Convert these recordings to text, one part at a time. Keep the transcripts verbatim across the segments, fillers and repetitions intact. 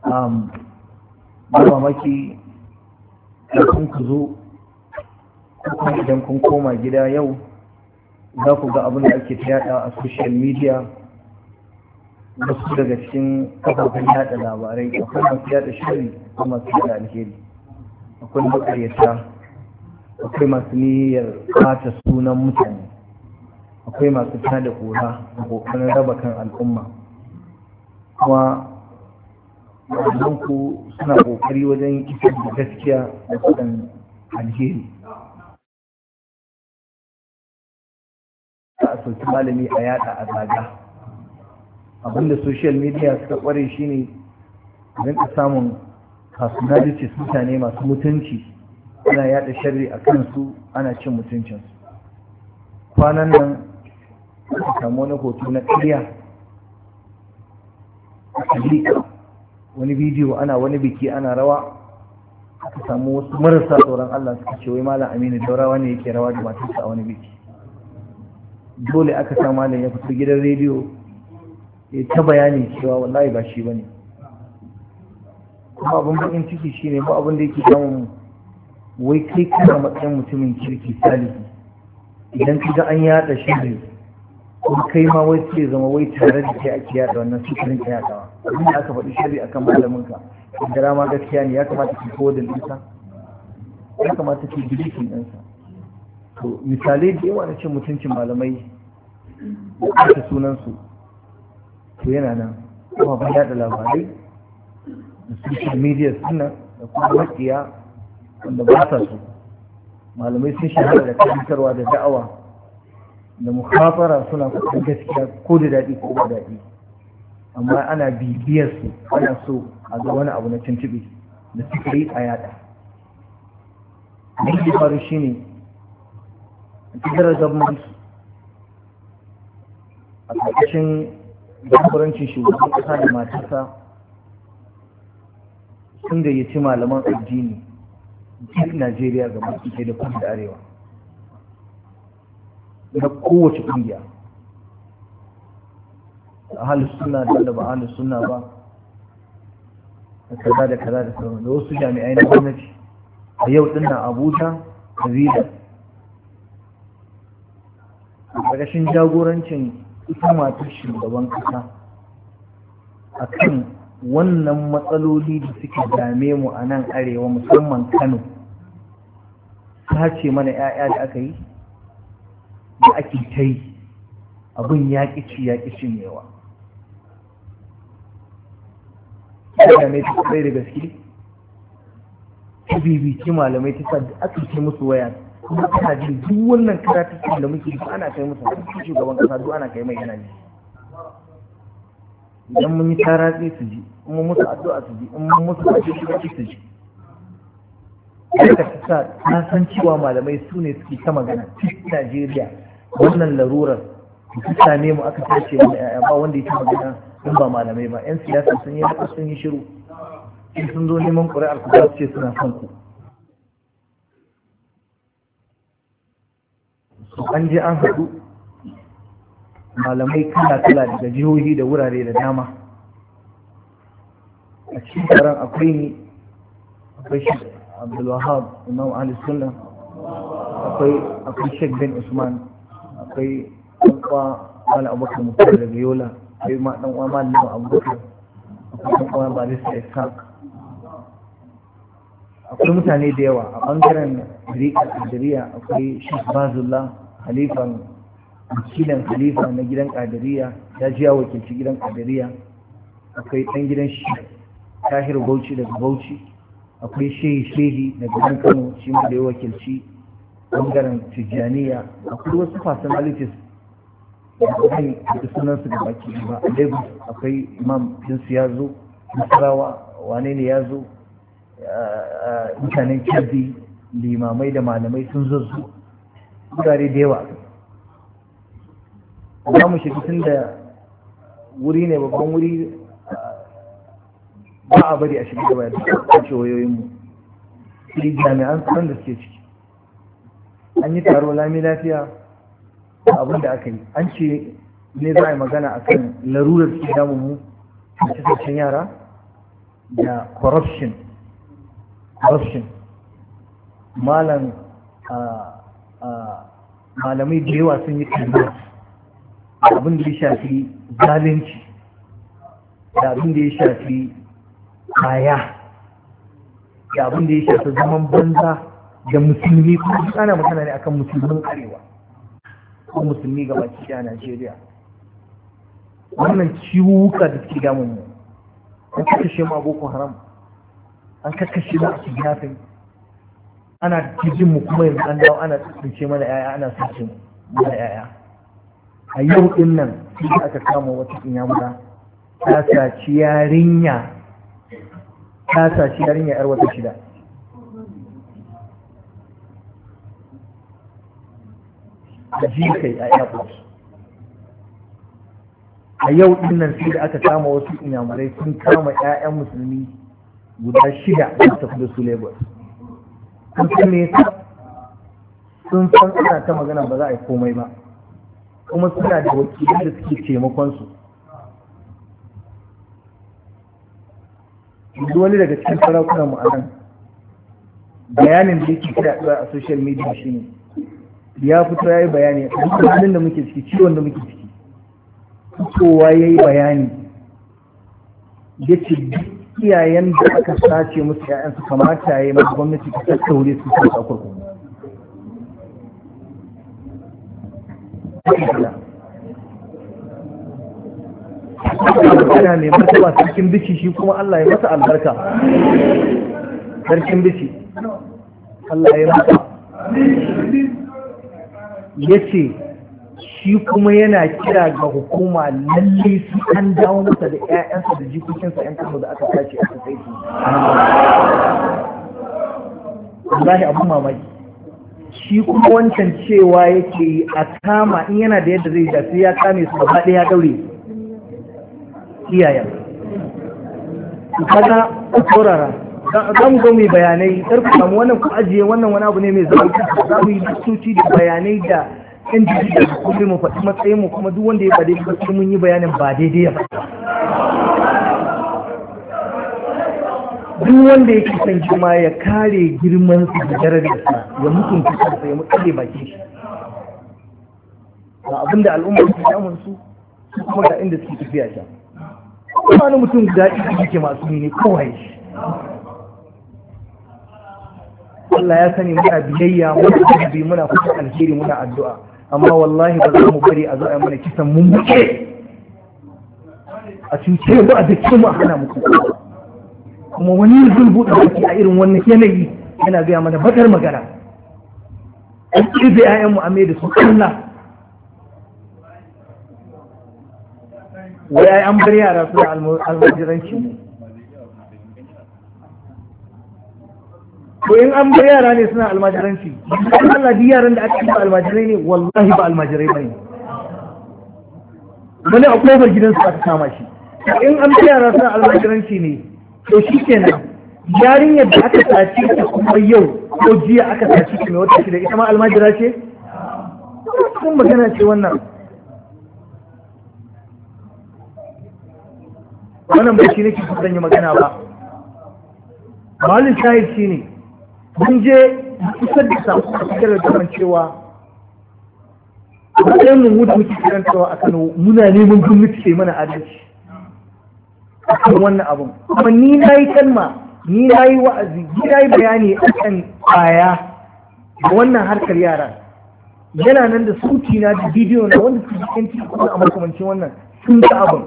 ba mamaki kafin ku zo kuma idan kun koma gida yau za ku ga abin da ake ta yada a social media, wasu daga cikin kafafen yada labarai. Akwai masu yada shiri kuma masu yada alheri, akwai makaryata, akwai masu niyyar bata sunan mutane, akwai masu tada kura da kokarin raba kan al'umma. Kuma ku suna kokari wajen isar da gaskiya da faɗin alheri. A soki malami a yada a zaga. Abinda social media suka kware shine rinka samun personalities, mutane masu mutunci, ana yada sharri a kansu, ana cin mutuncinsu. Kwanan nan aka samu wani hoto na ƙarya a liƙa wani bidiyo, ana wani biki ana rawa, aka samu wasu marasa tsoron Allah suka ce wai malam Aminu Daurawa ne yake rawa da matarsa a wani biki. Dole aka sa malam ya fito gidan rediyo ya ta bayani cewa wallahi ba shi bane. Kuma abin bakin ciki shine ba abin da yake damun wai kai kana matsayin mutumin kirki salihi, idan ka ga an yada shiri kuma kai ma wai sai zama wai tare da kai ake yada wannan sukarin ka yadawa. Abin da aka faɗi shiri akan malamin ka da ma gaskiya ne, ya kamata ki kowa da ɗinsa, ya kamata ki bilikin ɗinsa. To misalai da yawa na cin mutuncin malamai da aka sunansu to yana nan, kuma ba yada labarai da social media suna da kuma makiya wanda ba sa su. Malamai sun shahara da karantarwa da da'awa da mukhafara, suna faɗin gaskiya ko da daɗi ko ba daɗi, amma ana bibiyar su, ana so a ga wani abu na tuntuɓe da suka yi a yada. Abin da faru shine federal government a ƙarƙashin jagorancin shugaban ƙasa da matarsa sun gayyaci malaman addini duk Najeriya ga baki ɗaya da kudu da arewa na kowace ƙungiya, a halin suna da wanda ba halin suna ba, da kaza da kaza da sauran da wasu jami'ai na gwamnati. A yau ɗin na Abuja da Zila a ƙarƙashin jagorancin ita matar shugaban ƙasa a kan wannan matsaloli da suke dame mu a nan arewa, musamman Kano. Sace mana 'ya'ya da aka yi da ake ta yi, abin ya ƙici ya ƙici mewa. Ya dame ta kai da gaske, ta bibiki malamai ta sa da aka ce musu waya, kuma ana jin duk wannan karatun da muke duk ana kai musu, duk shugaban kasa duk ana kai mai yana ne. Idan mun yi taratsi su ji, in mun musu addu'a su ji, in mun musu kwace shugabanci su ji. Haka ta sa na san cewa malamai su ne suke ta magana cikin Najeriya. Wannan larurar da ta same mu aka sace mu yaya, ba wanda ya ta magana in ba malamai ba. 'Yan siyasa sun yi haka, sun yi shiru, in sun zo neman ƙuri'ar ku za su ce suna son ku. An je an haɗu malamai kala-kala daga jihohi da wurare da dama. A cikin taron akwai ni, akwai shi Abdulwahab Imam Ali Sunna, akwai akwai Sheikh bin Usman, akwai ɗan uwa Malam Abubakar Mutar daga Yola, akwai ma ɗan uwa Malam Abubakar, akwai ɗan uwa Barista Ishaq. Akwai mutane da yawa a ɓangaren Rika Kadiriya, akwai Sheikh Bazullah, halifan wakilin halifa na gidan Kadiriya, ya ji ya wakilci gidan Kadiriya. Akwai ɗan gidan Sheikh Tahir Bauchi daga Bauchi, akwai Shehi Shehi daga gidan Kano, shi ma da ya wakilci ɓangaren Tijjaniya. Akwai wasu personalities da zan da sunansu da baki ba. A Lagos akwai Imam Jinsu ya zo, Nasarawa wane ne ya zo, mutanen Kebbi, limamai da malamai sun zazzu, wurare da yawa. Za mu shiga tun da wuri ne, babban wuri, ba a bari a shiga gaba da kwace wayoyinmu. Sai jami'an tsaron da suke ciki. An yi taro lami lafiya da abin da aka yi. An ce ne za a yi magana a kan larurar suke damun mu a cikin yara. da corruption corruption malam malamai da yawa sun yi kalmar da abin da ya shafi zalunci da abin da ya shafi kaya da abin da ya shafi zaman banza da musulmi kuma duk ana magana ne akan musulmin arewa ko musulmi gaba ki a Najeriya. Wannan ciwuka da suke damun mu an kakkashe mu a Boko Haram, an kakkashe mu a kidnapping, ana jin mu kuma yanzu an dawo ana tsince mana yaya, ana sace mana yaya. A yau din nan sai aka kama wata inyamura ta saci yarinya ta saci yarinya yar wata shida. A kai a airport. A yau din nan sai da aka kama wasu inyamurai sun kama 'ya'yan musulmi guda shida da tafi da su Lagos. Sun san me yasa? Sun san ana ta magana ba za a yi komai ba, kuma suna da wakilai da suke taimakon su. Duk wani daga cikin sarakunan mu a nan bayanin da yake kira a social media shine ya fito ya yi bayani a halin da muke ciki, ciwon da muke ciki, fitowa ya yi bayani ya ce iyayen da aka sace musu ‘ya'yansu kamata ya yi masu gwamnati ta tattaure su su a kurkuku. Ana mai martaba sarkin bici shi kuma Allah ya masa albarka. Sarkin bici Allah ya masa ya ce shi kuma yana kira ga hukuma lalle su an dawo masa da 'ya'yansa da jikokinsa 'yan kano da aka sace a kai su. Wallahi abun mamaki. Shi kuma wancan cewa yake yi a kama in yana da yadda zai da sai ya kame su gaba ɗaya ya daure iyayen. Kaga a saurara za mu zo mai bayanai kar ku samu wannan ku ajiye wannan wani abu ne mai zama za mu yi likitoci da bayanai da yan jarida da kuma mu faɗi matsayin mu kuma duk wanda ya ba daidai ba mun yi bayanin ba daidai ya faɗi. Duk wanda yake son girma ya kare girman sa da darajarsa ya mutunta kansa ya mutsale baki shi. Ga abinda al'umma ke samun su kuma ga inda suke tafiya ta. Kuma wani mutum da yake masu ne kawai shi. Allah ya sani muna biyayya muna bi muna kusa alheri muna addu'a amma wallahi ba za mu bari a zo a mana kisan mun muke a cuce mu a dake mu a hana mu kuma wani zulbu da baki a irin wannan yanayi yana gaya mana bakar magana an kirbe ƴaƴan mu a mai da su Allah wai ai an bar yara suna almajiranci mu ko in an bar yara ne suna almajiranci Allah duk yaran da aka yi almajirai ne wallahi ba almajirai bane wani a kofar gidansu aka kama shi in an bar yara suna almajiranci ne to shi kenan yarinyar da aka sace ta kuma yau ko jiya aka sace ta mai wata shida ita ma almajira ce kun magana ce wannan wannan ba shi ne ke zan yi magana ba malin shahid shi ne mun je kusa da samu a cikin da cewa matsayin mu da muke karantawa a Kano muna neman gwamnati ce mana adalci a kan wannan abun kuma ni na yi kalma ni na yi wa'azi ni na yi bayani a kan kwaya da wannan harkar yara yana nan da sauti na da bidiyo na wanda su jikin cikin a makamancin wannan sun ga abin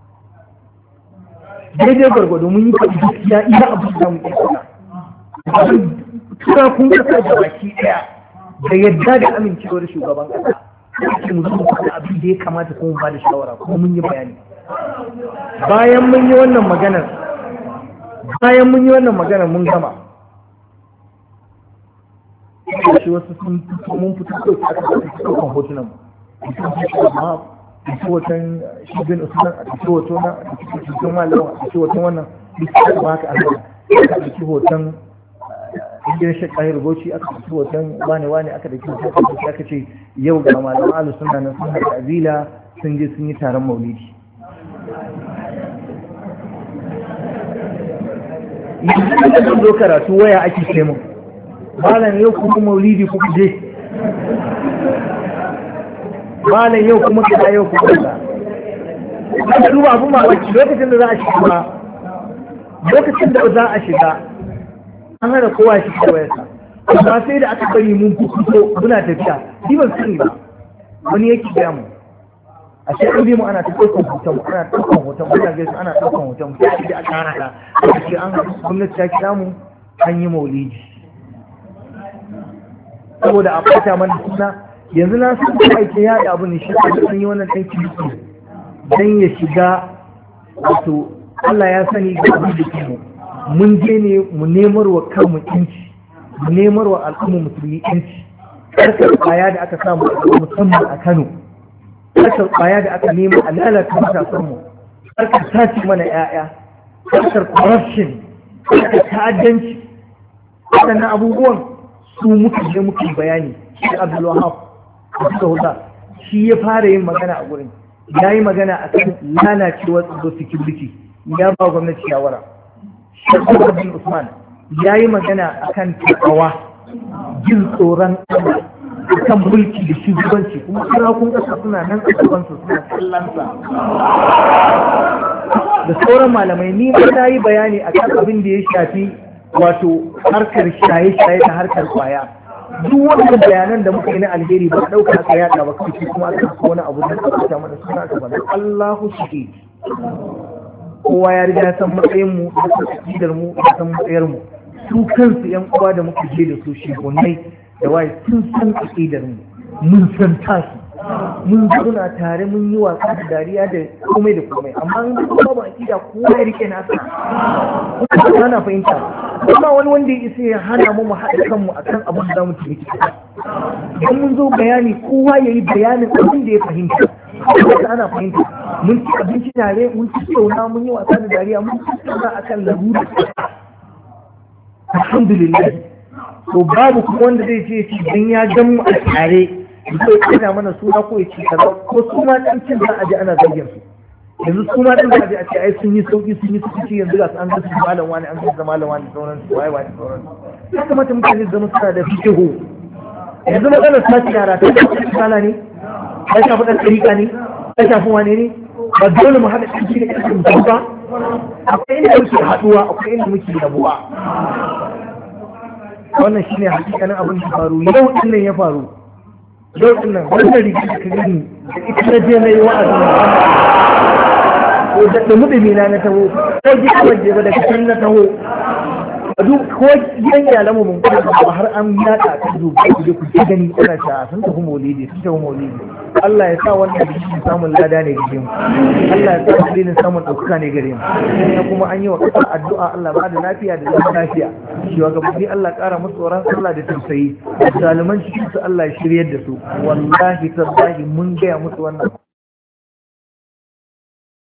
daidai gwargwado mun yi faɗi gaskiya iya abin da mu iya tura kun kasa da baki daya da yadda da amincewar shugaban kasa ake mu zuwa da abin da ya kamata kuma ba da shawara kuma mun yi bayani bayan mun yi wannan maganar bayan mun yi wannan maganar mun gama shi wasu sun fito mun fito ko aka fito kan hotunan mu fito hoton shigin usman a fito hoton na a fito hoton malawa a fito hoton wannan duk da ba haka aka fito hoton inda shi kahir goci aka fito hoton wane wane aka da kiwo sai aka ce yau ga malaman ahlus sunna nan sun haɗa azila sun je sun yi taron maulidi yanzu da zo karatu waya ake ce mun malam yau kuma maulidi ku je malam yau kuma kaza yau kuma kaza ka duba abun mamaki lokacin da za a shiga lokacin da za a shiga an hana kowa shi da wayarsa amma sai da aka bari mun fito muna tafiya shi ban sani ba wani yake gaya mu a sai an bi mu ana ta ɗaukan hoton ana ɗaukan hoton muna gaisu ana ɗaukan hoton sai da aka hana ta aka ce an gwamnati ta kira mu an yi maulidi saboda a fata mana suna yanzu na san da aike yaɗa abu ne shi da sun yi wannan ɗan kirki dan ya shiga wato Allah ya sani ga abin da ke mu mun je ne mu nemar wa kanmu yanci mu nemar wa al'umma musulmi yanci harkar kwaya da aka samu a musamman a Kano harkar kwaya da aka nema a lalata matasanmu harkar sace mana 'ya'ya harkar corruption harkar ta'addanci waɗannan abubuwan su muka je muka bayani shi Abdul Wahab da suka huda shi ya fara yin magana a gurin ya yi magana a kan lalacewar tsaro security ya ba gwamnati shawara Sheikh bin Usman ya yi magana a kan takawa jin tsoron Allah kan mulki da shugabanci kuma sarakun ƙasa suna nan a gabansu suna kallonsa da sauran malamai ni ma na yi bayani a kan abin da ya shafi wato harkar shaye-shaye da harkar kwaya duk wannan bayanan da muka yi na alheri ba ɗauka aka yada ba kai kuma aka kawo wani abu da aka ta mana suna ka bana Allahu shahid kowa ya riga ya san matsayin mu da san akidar mu da san matsayar mu su kansu yan uwa da muka je da su shi gonai da waye sun san akidar mu mun san tasu mun zauna tare mun yi wasa da dariya da komai da komai amma in ba babu akida kowa ya rike nasa kuma na fahimta kuma wani wanda ya isa ya hana mu mu haɗa kanmu akan abin da zamu tafi idan mun zo bayani kowa yayi bayanin abin da ya fahimta kuma ana fahimta mun ci abinci tare mun ci tsauna mun yi wasa da dariya mun ci tsauna akan larura alhamdulillah to babu kuma wanda zai ce ci dan ya gan mu a tare zai kana mana suna ko ya ci kaza ko suna dan cin za a ji ana zagin su yanzu suna dan za a ji a ce ai sun yi sauki sun yi sauki yanzu ga an ga su malam wani an ga malam wani sauran su wai wani sauran ya kamata mutane zama suna da fikihu yanzu matsalar sace yara ta shafi kala ne ta shafi dan tsarika ne ta shafi wane ne ba dole mu haɗa ƙarfi da ƙarfi mutum ba akwai inda muke haɗuwa akwai inda muke rabuwa wannan shine hakikanin abin da faru yau din nan ya faru yau din nan wannan riga da kagani da ita na je na yi wa'azin ko da da mudumi na na taho ko ji kawai je ba daga can na taho a duk ko yan yalan mu mun kuma har an yada ta duba ku je ku ji gani ana ta sun tafi maulidi sun tafi maulidi Allah ya sa wannan bikin samun lada ne gare mu Allah ya sa dalilin samun ɗaukaka ne gare mu kuma an yi wa ƙasar addu'a Allah ba da lafiya da zaman lafiya shugabanni Allah ƙara musu tsoron Allah da tausayi zaliman cikin su Allah ya shiryar da su wallahi tallahi mun gaya musu wannan